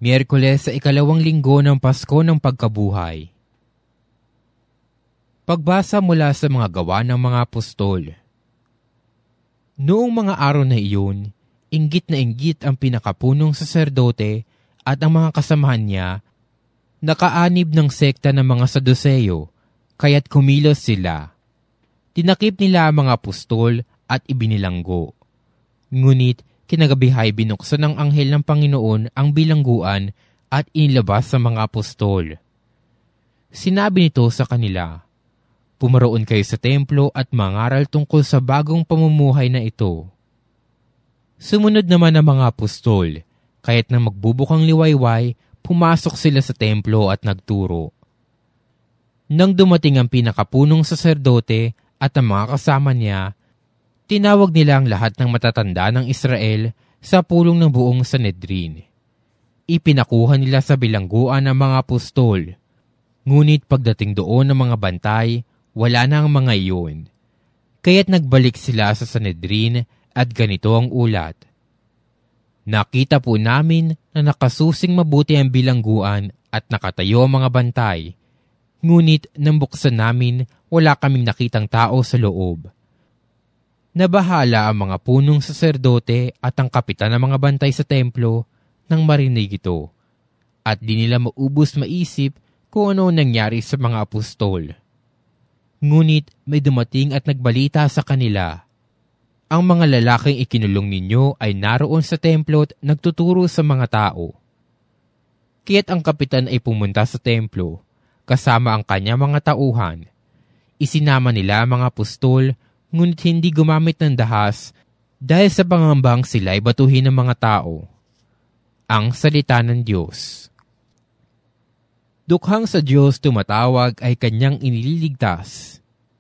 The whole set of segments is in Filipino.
Miyerkules sa 2 linggo ng Pasko ng Pagkabuhay. Pagbasa mula sa mga gawa ng mga apostol. Noong mga araw na iyon, inggit na inggit ang pinakapunong saserdote at ang mga kasamahan niya, nakaanib ng sekta ng mga Saduseyo, kaya't kumilos sila. Tinakip nila ang mga apostol at ibinilanggo. Ngunit kinagabihay binuksan ng anghel ng Panginoon ang bilangguan at inilabas sa mga apostol. Sinabi nito sa kanila, "Pumaroon kayo sa templo at mangaral tungkol sa bagong pamumuhay na ito." Sumunod naman ang mga apostol, kaya't nang magbubukang liwayway, pumasok sila sa templo at nagturo. Nang dumating ang pinakapunong saserdote at ang mga kasama niya, tinawag nila ang lahat ng matatanda ng Israel sa pulong ng buong Sanhedrin. Ipinakuha nila sa bilangguan ang mga apostol, ngunit pagdating doon ng mga bantay, wala na ang mga iyon. Kaya't nagbalik sila sa Sanhedrin at ganito ang ulat. "Nakita po namin na nakasusing mabuti ang bilangguan at nakatayo ang mga bantay. Ngunit nang buksan namin, wala kaming nakitang tao sa loob." Nabahala ang mga punong saserdote at ang kapitan ng mga bantay sa templo nang marinig ito, at di nila maubos maisip kung ano nangyari sa mga apostol. Ngunit may dumating at nagbalita sa kanila, "Ang mga lalaking ikinulong ninyo ay naroon sa templo at nagtuturo sa mga tao." Kaya't ang kapitan ay pumunta sa templo, kasama ang kanya mga tauhan. Isinama nila ang mga apostol, ngunit hindi gumamit ng dahas dahil sa pangambang sila ay batuhin ng mga tao. Ang salita ng Diyos. Dukhang sa Diyos tumatawag ay kanyang inililigtas.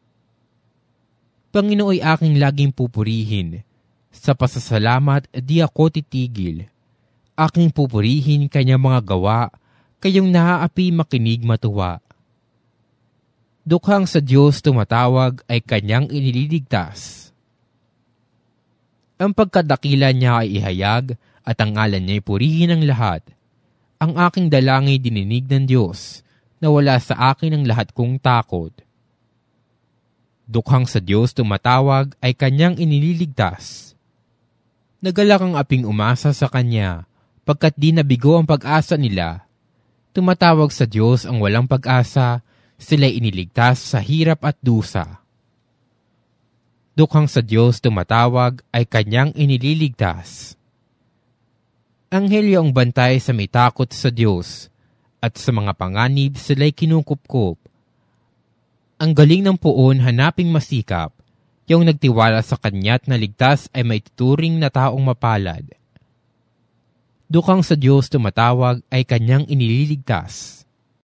Panginooy aking laging pupurihin. Sa pasasalamat di ako titigil. Aking pupurihin kanyang mga gawa, kayong naaapi makinig matuwa. Dukhang sa Diyos tumatawag ay kanyang inililigtas. Ang pagkadakila niya ay ihayag at ang ngalan niya ay purihin ng lahat. Ang aking dalangin dininig ng Diyos, na wala sa akin ang lahat kong takot. Dukhang sa Diyos tumatawag ay kanyang inililigtas. Nagalak ang aping umasa sa kanya, pagkat di nabigo ang pag-asa nila. Tumatawag sa Diyos ang walang pag-asa, sila'y iniligtas sa hirap at dusa. Dukhang sa Diyos tumatawag ay kanyang inililigtas. Anghelyo ang bantay sa may takot sa Diyos, at sa mga panganib sila'y kinukupkup. Ang galing ng puon hanaping masikap, yung nagtiwala sa kanya't naligtas ay may tuturing na taong mapalad. Dukhang sa Diyos tumatawag ay kanyang inililigtas.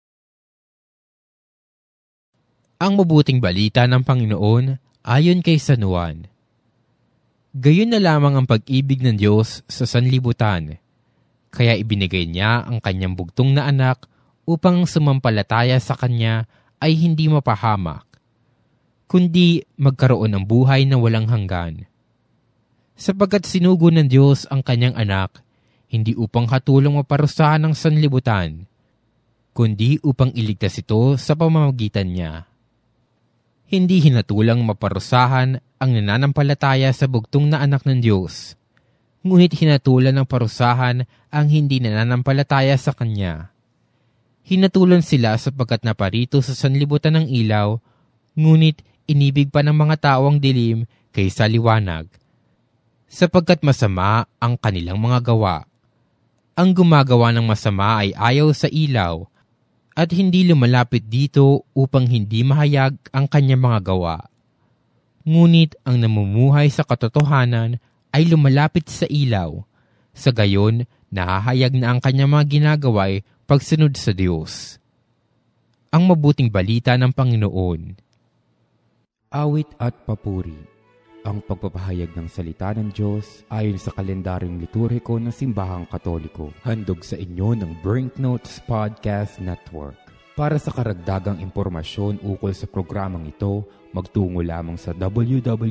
Ang mabuting balita ng Panginoon ayon kay San Juan. Gayon na lamang ang pag-ibig ng Diyos sa sanlibutan, kaya ibinigay niya ang kanyang bugtong na anak upang sumampalataya sa kanya ay hindi mapahamak, kundi magkaroon ng buhay na walang hanggan. Sapagkat sinugo ng Diyos ang kanyang anak, hindi upang hatulong maparusahan ng sanlibutan, kundi upang iligtas ito sa pamamagitan niya. Hindi hinatulang maparusahan ang nananampalataya sa bugtong na anak ng Diyos, ngunit hinatulan ng parusahan ang hindi nananampalataya sa Kanya. Hinatulan sila sapagkat naparito sa sanlibutan ng ilaw, ngunit inibig pa ng mga tao ang dilim kaysa liwanag, sapagkat masama ang kanilang mga gawa. Ang gumagawa ng masama ay ayaw sa ilaw, at hindi lumalapit dito upang hindi mahayag ang kanyang mga gawa. Ngunit ang namumuhay sa katotohanan ay lumalapit sa ilaw. Sa gayon, nahahayag na ang kanyang mga ginagawa'y pagsunod sa Diyos. Ang mabuting balita ng Panginoon. Awit at papuri. Ang pagpapahayag ng salita ng Diyos ayon sa kalendaryong liturhiko ng Simbahang Katoliko. Handog sa inyo ng Brinknotes Podcast Network. Para sa karagdagang impormasyon ukol sa programang ito, magtungo lamang sa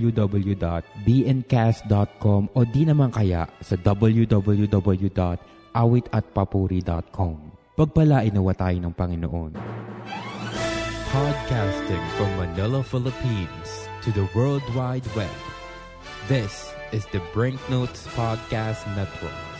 www.bncast.com o di naman kaya sa www.awr.org. awitatpapuri.com. Pagpalain nawa tayo ng Panginoon. Podcasting from Manila, Philippines to the World Wide Web. This is the Brinknotes Podcast Network.